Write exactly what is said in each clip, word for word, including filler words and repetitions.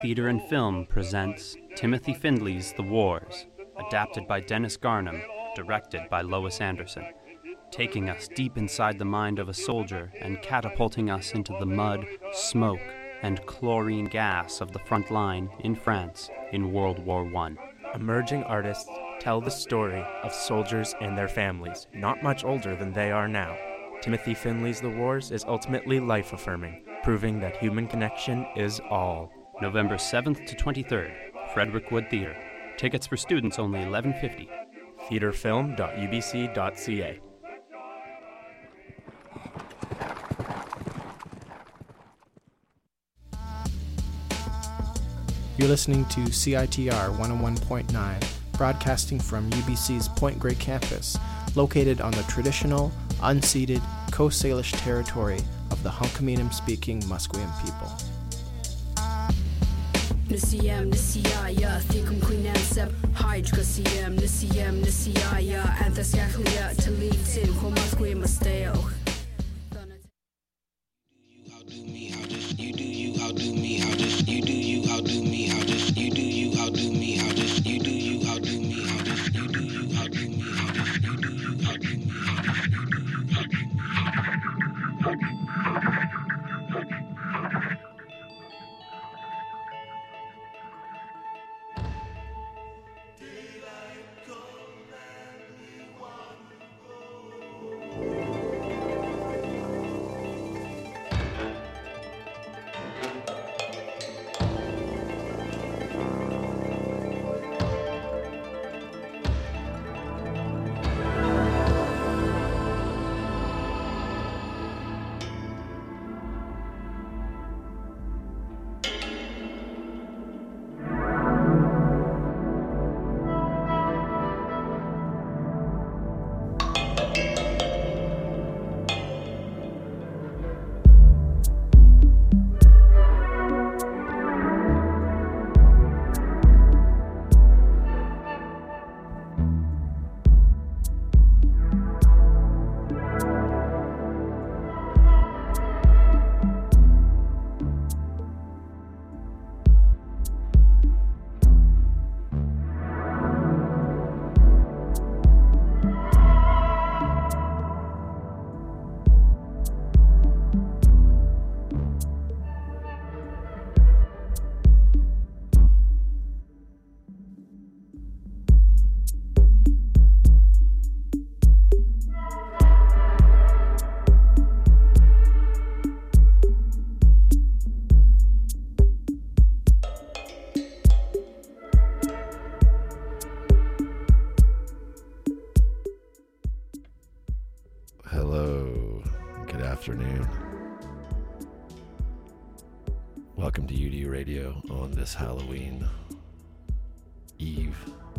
Theater and Film presents Timothy Findley's The Wars, adapted by Dennis Garnham, directed by Lois Anderson, taking us deep inside the mind of a soldier and catapulting us into the mud, smoke, and chlorine gas of the front line in France in World War One. Emerging artists tell the story of soldiers and their families, not much older than they are now. Timothy Findley's The Wars is ultimately life-affirming, proving that human connection is all. November seventh to twenty-third, Frederick Wood Theater. Tickets for students only eleven fifty. theater film dot u b c dot c a. You're listening to C I T R one oh one point nine, broadcasting from U B C's Point Grey campus, located on the traditional, unceded Coast Salish territory of the Hunkaminam-speaking Musqueam people. Nisiyam nisiyaya thikum quinansab hydra siyam nisiyam nisiyaya anthasyakhlia talitin homasque masteo. Outdo me, I'll just you do you outdo me, I'll just you do you outdo me, I'll just you do you outdo me, I'll just you do you outdo me, I'll just you do you outdo me, I'll just you do you outdo me, I'll just you do you outdo me. Hello, good afternoon. Welcome to U D U Radio on this Halloween Eve.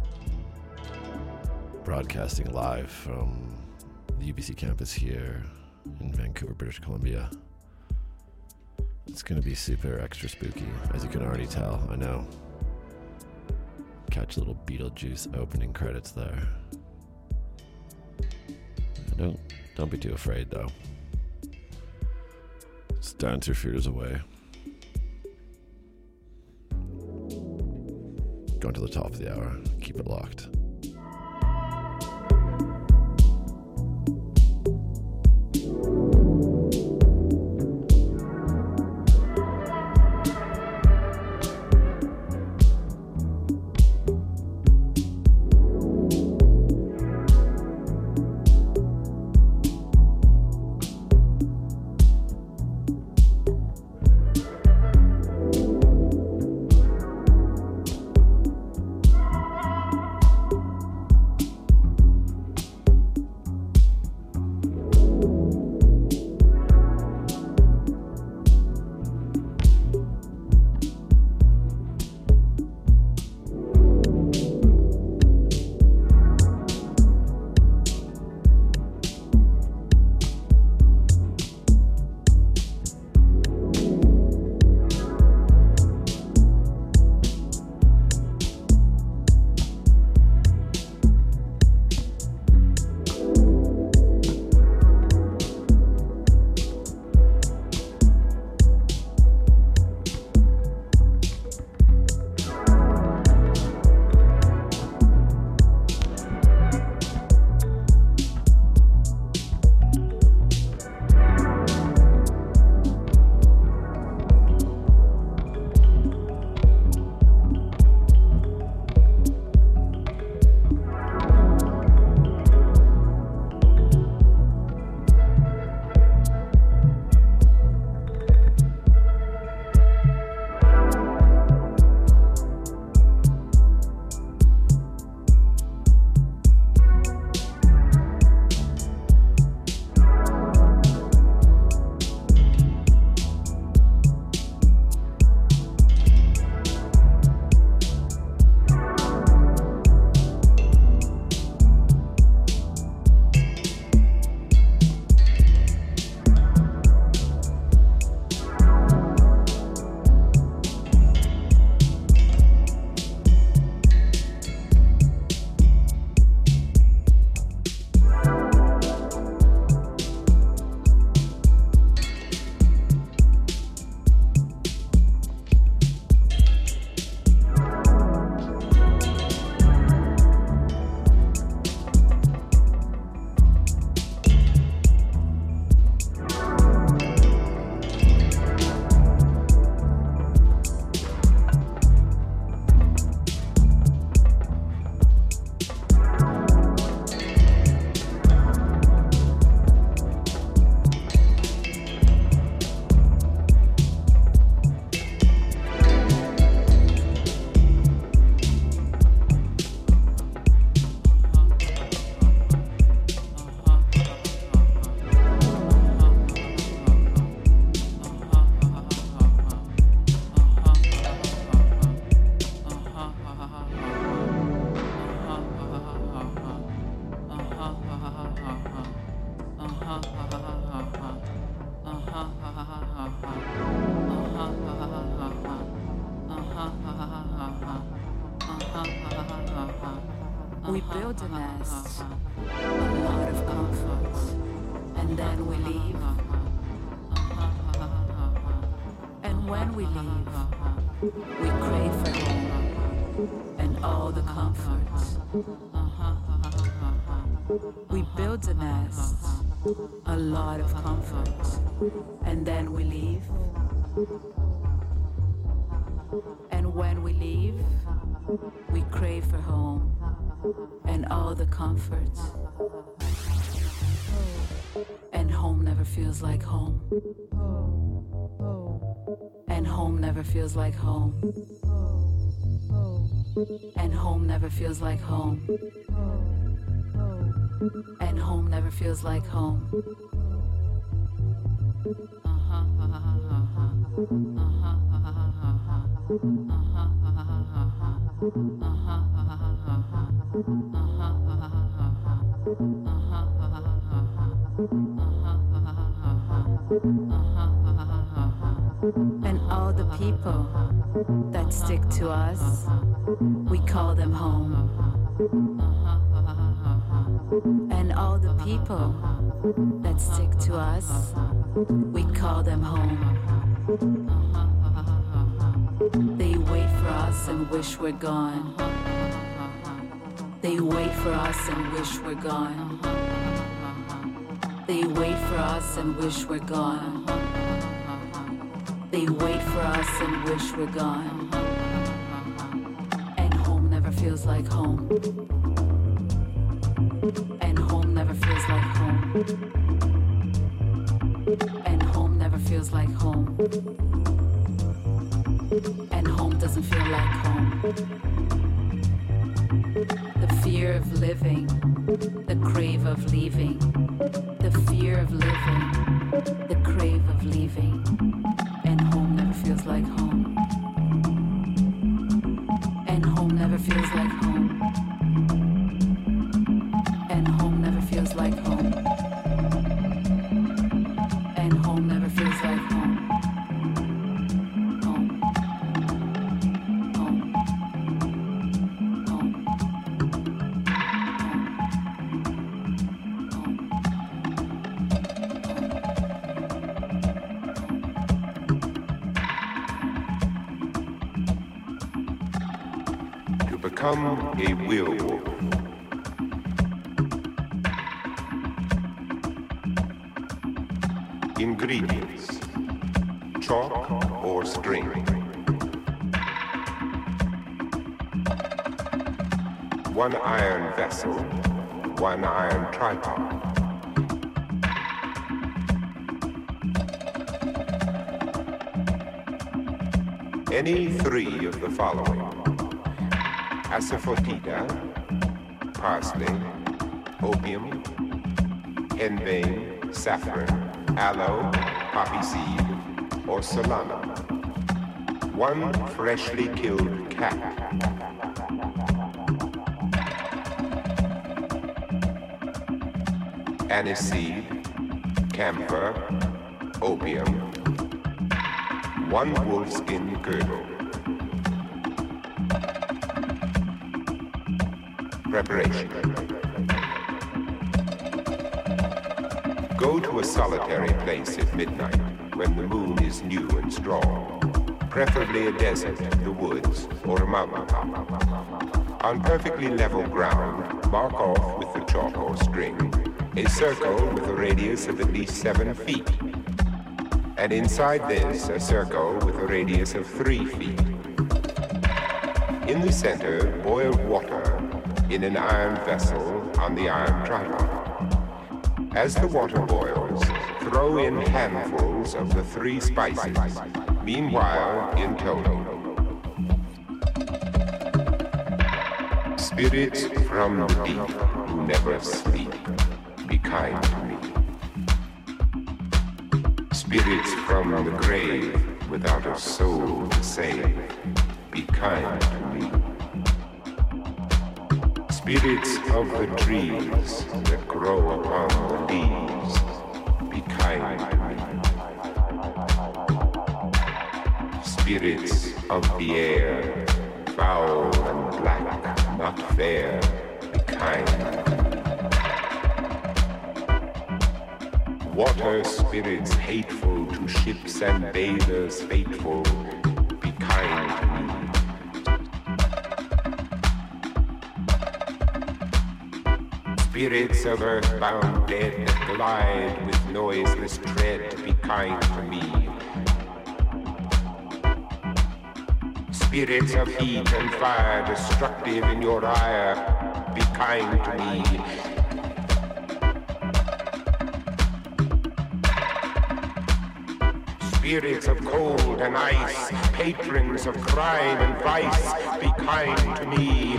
Broadcasting live from the U B C campus here in Vancouver, British Columbia. It's going to be super extra spooky, as you can already tell, I know. Catch little Beetlejuice opening credits there. Don't Don't be too afraid, though. Just dance your fears away. Going to the top of the hour. Keep it locked. We build a nest, a lot of comforts, and then we leave. And when we leave, we crave for home and all the comforts. We build a nest, a lot of comforts, and then we leave. And when we leave, we crave for home and all the comforts. And home never feels like home. And home never feels like home. And home never feels like home. And home never feels like home. Uh-huh, uh-huh, uh-huh. Uh-huh, uh-huh, uh-huh. And all the people that stick to us, we call them home. And all the people that stick to us, we call them home. They wait for us and wish we're gone. They wait for us and wish we're gone. They wait for us and wish we're gone. They wait for us and wish we're gone. And home never feels like home. And home never feels like home. And home never feels like home. And home doesn't feel like home. The fear of living, the crave of leaving. The fear of living, the crave of leaving. And home never feels like home. And home never feels like home. And home never feels like home. And home never feels like home. Home. Home. Home. To become a werewolf. Ingredients: chalk or string, one iron vessel, one iron tripod, any three of the following: asafoetida, parsley, opium, henbane, saffron, aloe, poppy seed, or solana. One freshly killed cat. Aniseed, camphor, opium. One wolfskin girdle. Preparation. Go to a solitary place at midnight when the moon is new and strong, preferably a desert, the woods, or a mountain top. On perfectly level ground, mark off with the chalk or string a circle with a radius of at least seven feet. And inside this, a circle with a radius of three feet. In the center, boil water in an iron vessel on the iron tripod. As the water boils, throw in handfuls of the three spices, meanwhile intoning. Spirits from the deep who never sleep, be kind to me. Spirits from the grave without a soul to save, be kind to me. Spirits of the trees that grow upon the leaves, be kind to me. Spirits of the air, foul and black, not fair, be kind. Water spirits hateful to ships and bathers fateful, be kind to me. Spirits of earthbound dead that glide with noiseless tread, be kind to me. Spirits of heat and fire, destructive in your ire, be kind to me. Spirits of cold and ice, patrons of crime and vice, be kind to me.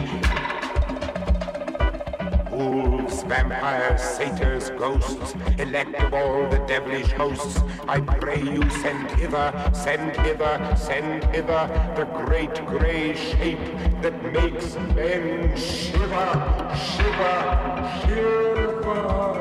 Wolves, vampires, satyrs, ghosts, elect of all the devilish hosts, I pray you send hither, send hither, send hither the great grey shape that makes men shiver, shiver, shiver.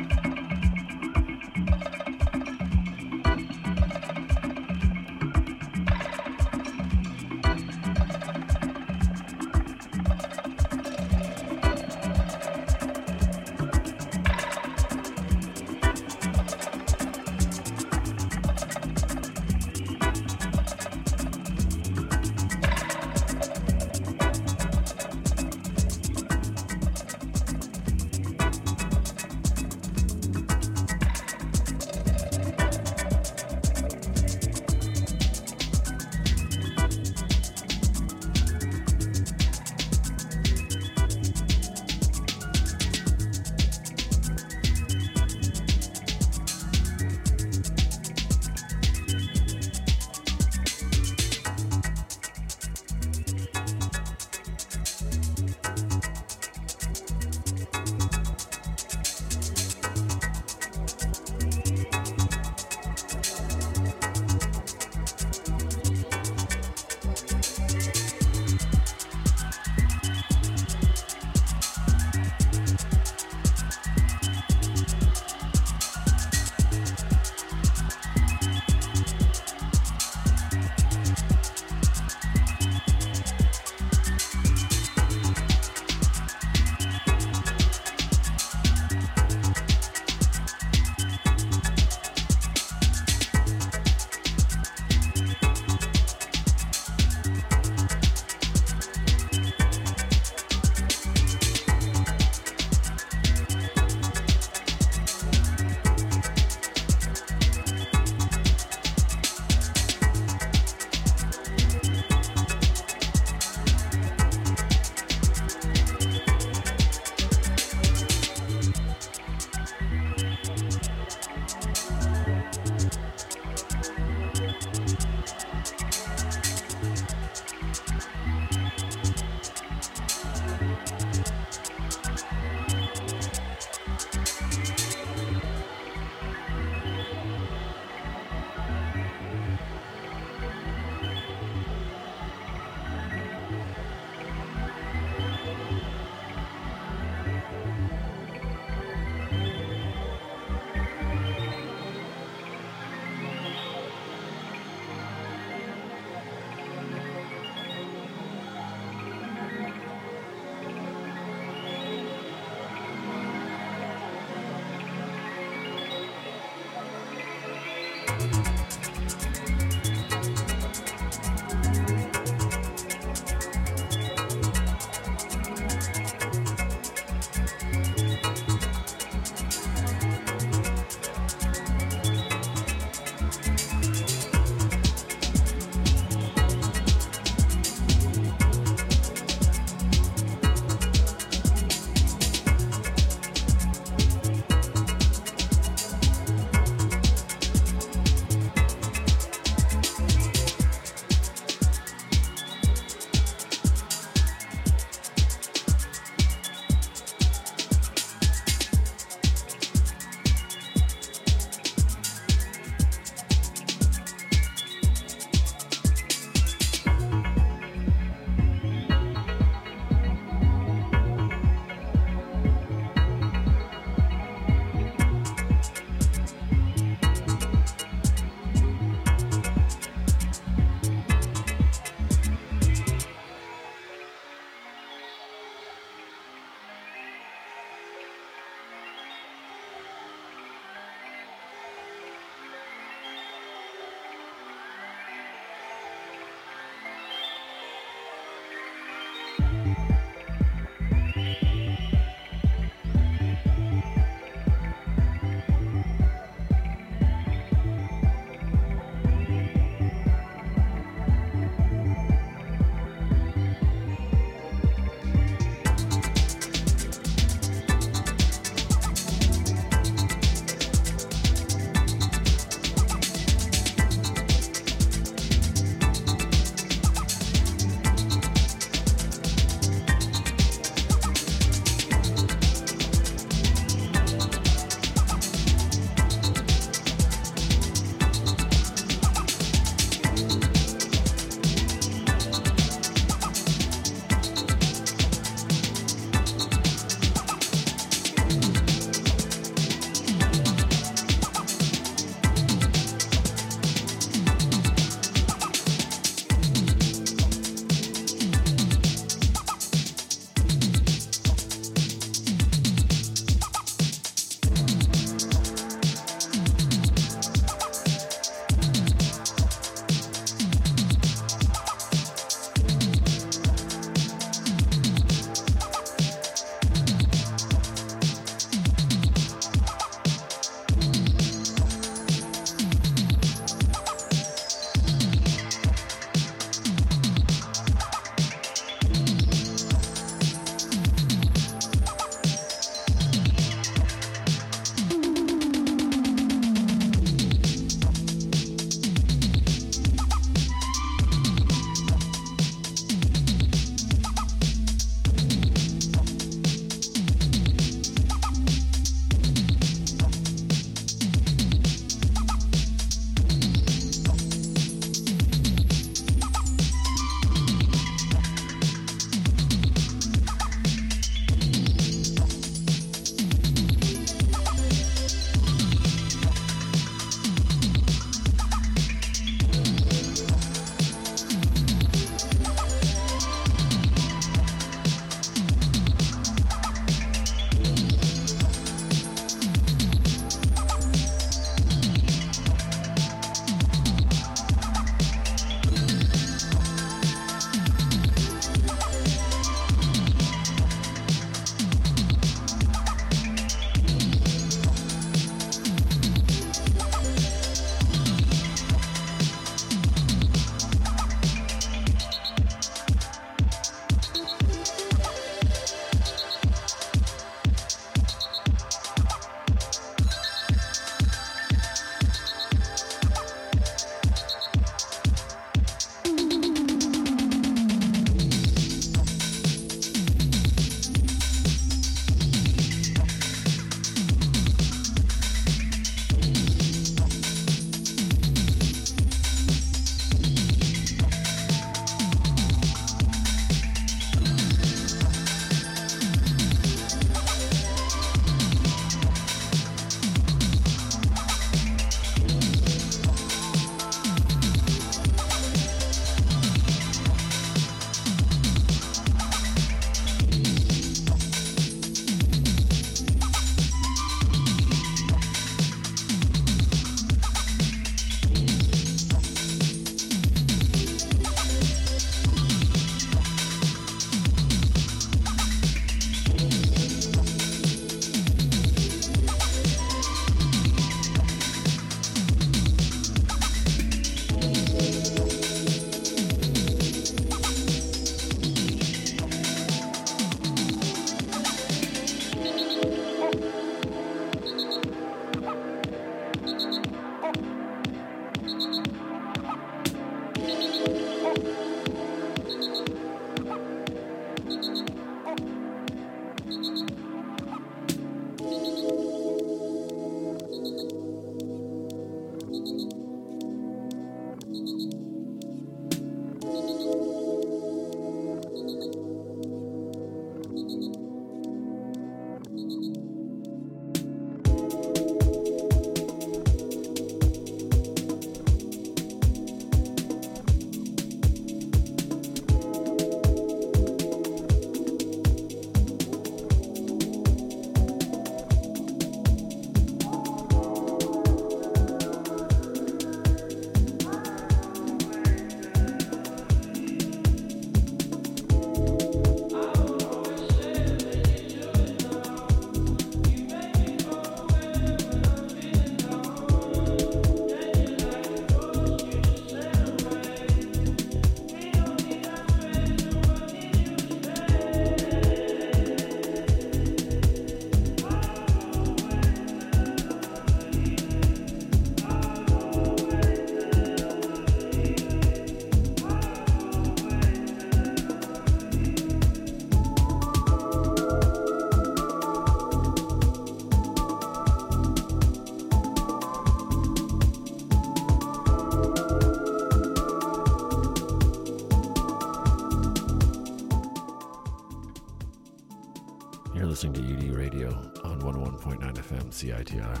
listening to U D Radio on one oh one point nine F M C I T R.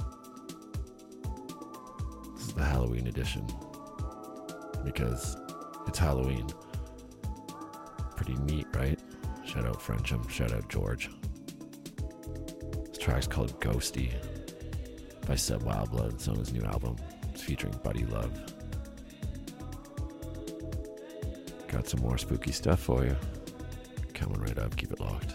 This is the Halloween edition because it's Halloween. Pretty neat, right? Shout out Frencham, shout out George. This track's called Ghosty by Seb Wildblood. It's on his new album. It's featuring Buddy Love. Got some more spooky stuff for you. Coming right up, keep it locked.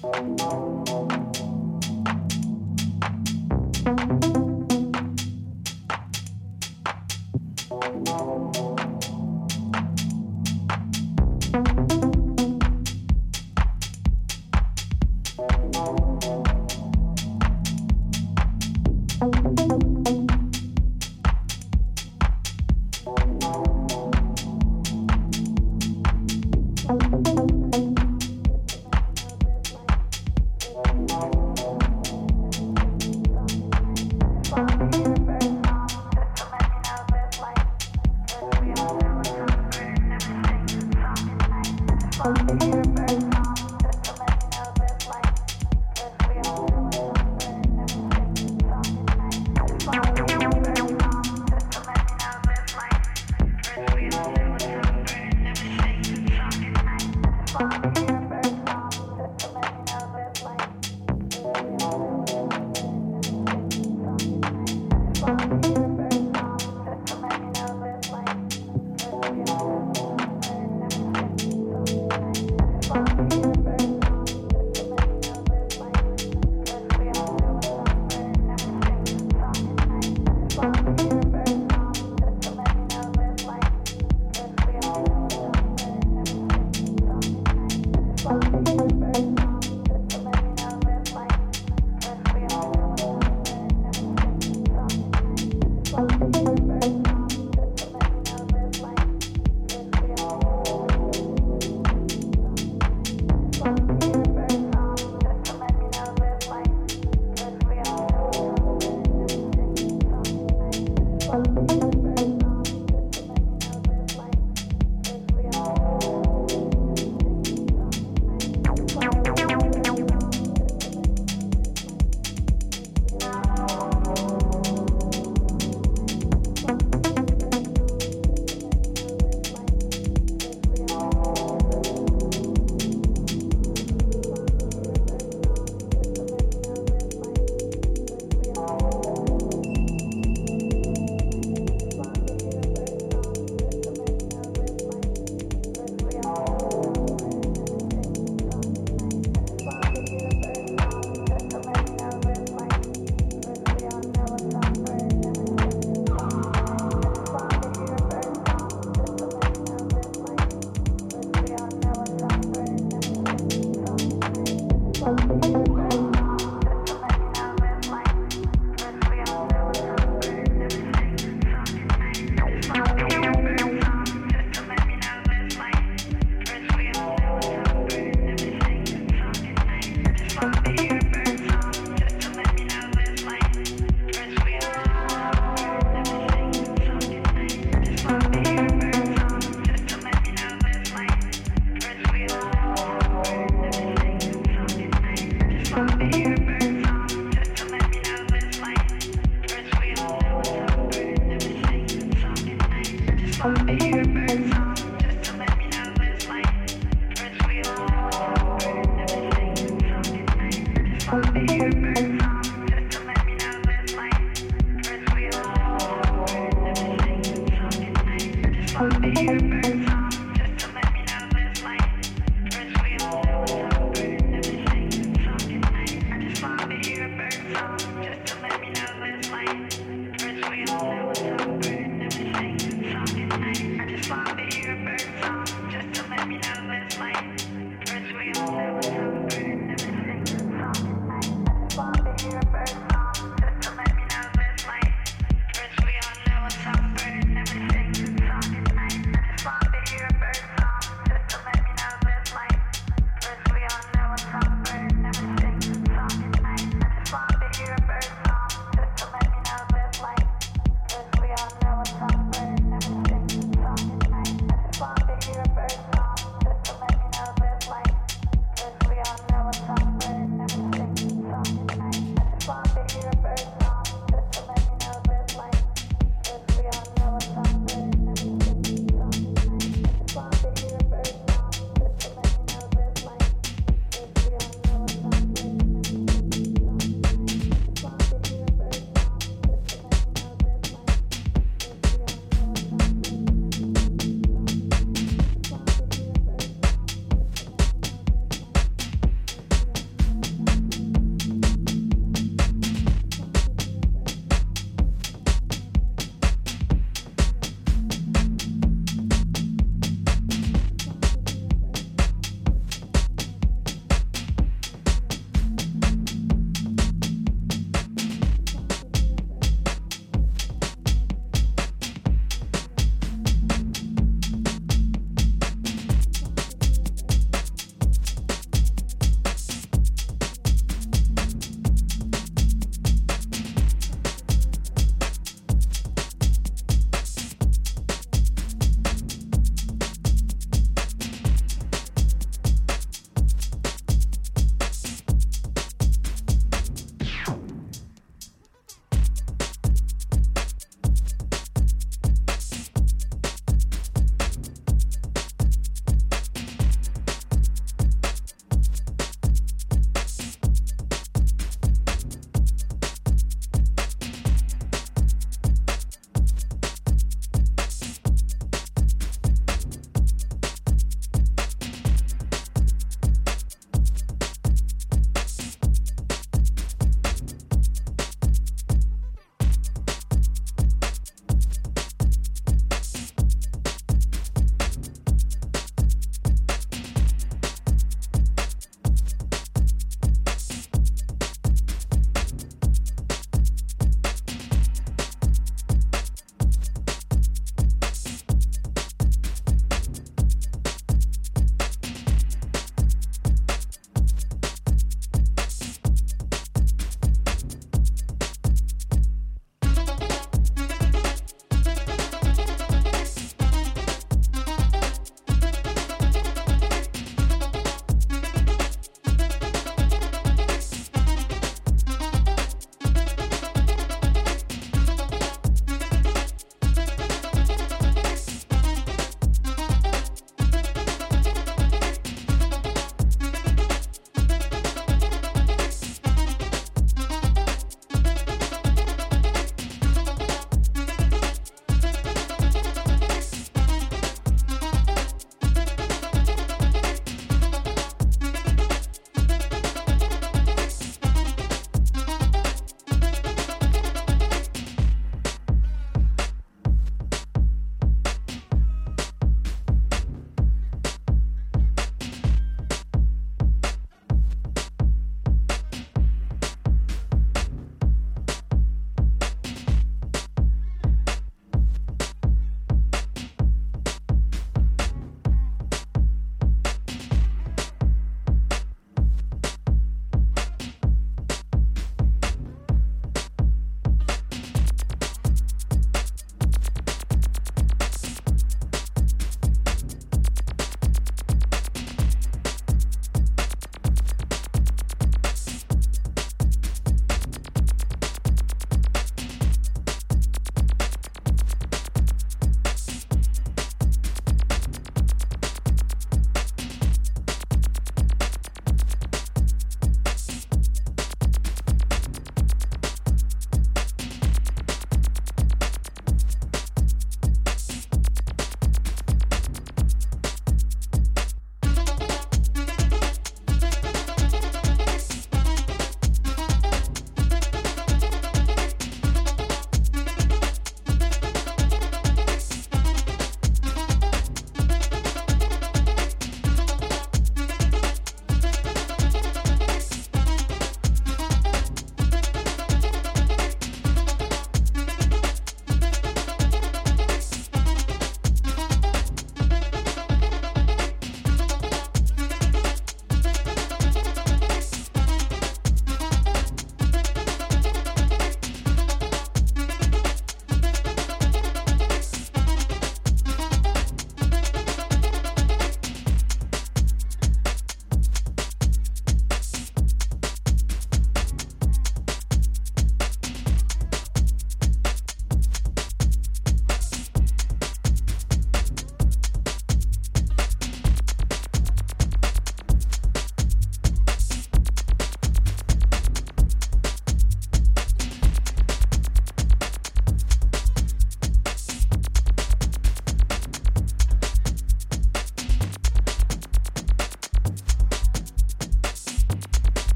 Bye.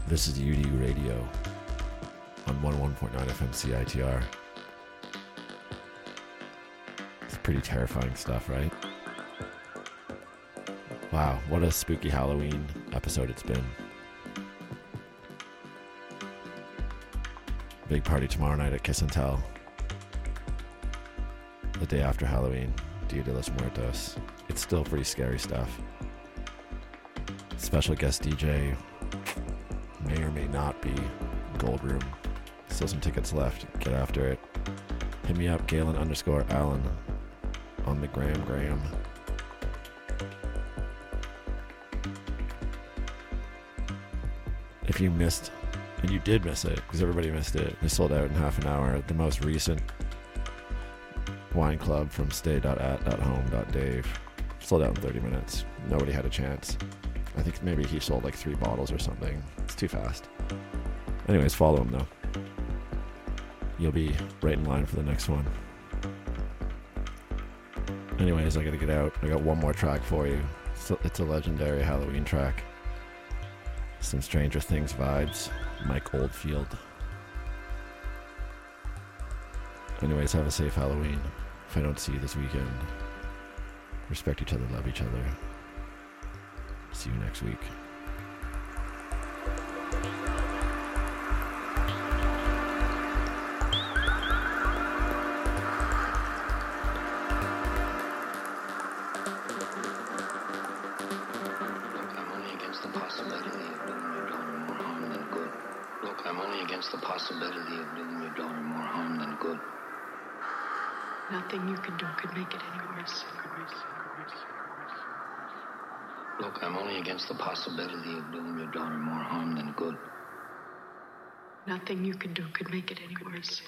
This is U D U Radio on one oh one point nine F M C I T R. It's pretty terrifying stuff, right? Wow, what a spooky Halloween episode it's been. Big party tomorrow night at Kiss and Tell. The day after Halloween, Dia de los Muertos. It's still pretty scary stuff. Special guest D J may or may not be Gold Room. Still some tickets left. Get after it. Hit me up, Galen underscore Allen on the Gram Gram. If you missed, and you did miss it, because everybody missed it, they sold out in half an hour. The most recent wine club from stay dot at dot home dot dave sold out in thirty minutes. Nobody had a chance. I think maybe he sold like three bottles or something. It's too fast. Anyways, follow him though. You'll be right in line for the next one. Anyways, I gotta get out. I got one more track for you. It's a, it's a legendary Halloween track. Some Stranger Things vibes. Mike Oldfield. Anyways, have a safe Halloween. If I don't see you this weekend, respect each other, love each other. See you next week. Nothing you can do could make it any worse. Look, I'm only against the possibility of doing your daughter more harm than good. Nothing you can do could make it any worse.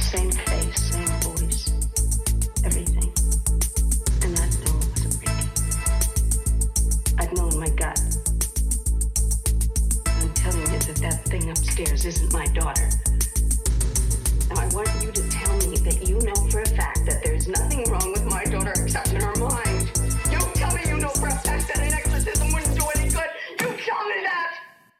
Same face, same voice, everything. And that door wasn't breaking. I'd known in my gut. I'm telling you that that thing upstairs isn't my daughter. Now I want you to tell me that you know for a fact that there's nothing wrong with my daughter except in her mind. You tell me you know for a fact that an exorcism wouldn't do any good. You tell me that!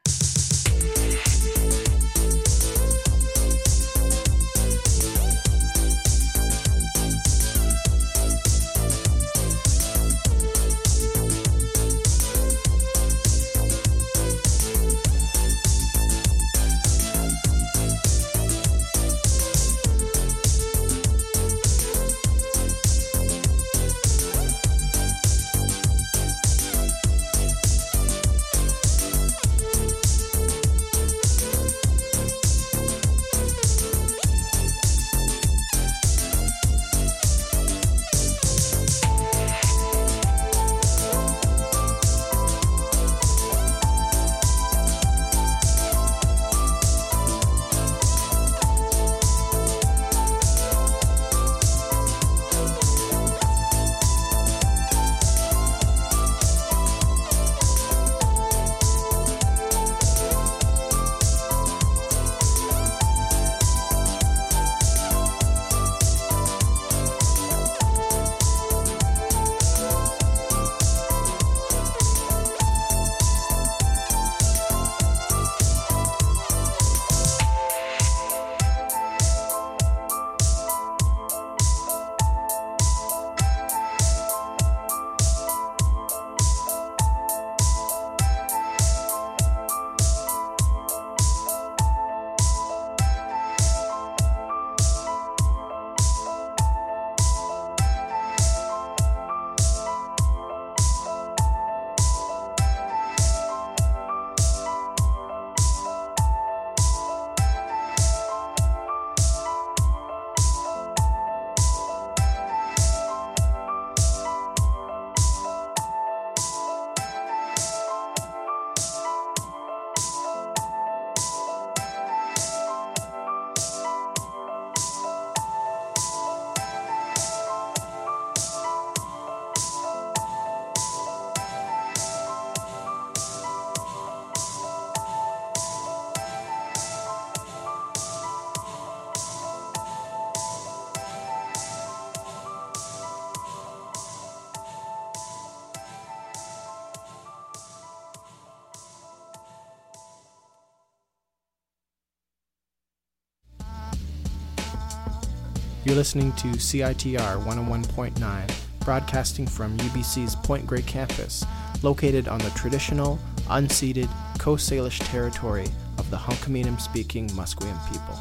You're listening to C I T R one oh one point nine, broadcasting from U B C's Point Grey campus, located on the traditional, unceded Coast Salish territory of the Hunkaminam-speaking Musqueam people.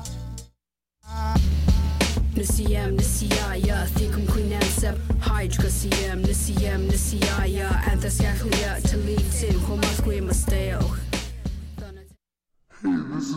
Nisiyam nisiyaya thikum kuinansab hydra siyam nisiyam nisiyaya anthasyakhlia talitin homasqueam masteo.